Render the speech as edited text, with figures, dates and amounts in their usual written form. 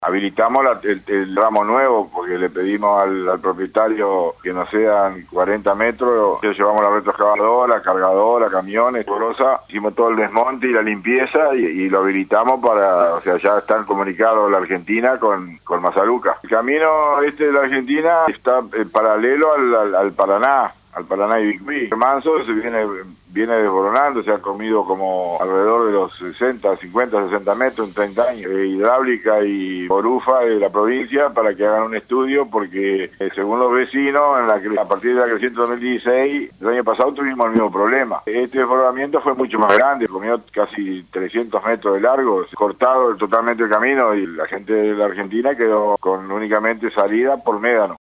Habilitamos el ramo nuevo porque le pedimos al propietario que no sean 40 metros. Llevamos la retroexcavadora, cargadora, camiones, brosa, hicimos todo el desmonte y la limpieza y lo habilitamos para, o sea, ya están comunicados la Argentina con Mazaluca. El camino de la Argentina está paralelo al Paraná. Al Paraná y Bicví. El manso se viene desboronando, se ha comido como alrededor de los 50, 60 metros en 30 años. Hidráulica y Orufa de la provincia para que hagan un estudio porque según los vecinos, a partir de la creciente 2016, el año pasado tuvimos el mismo problema. Este desbordamiento fue mucho más grande, comió casi 300 metros de largo, cortado totalmente el camino y la gente de la Argentina quedó con únicamente salida por médano.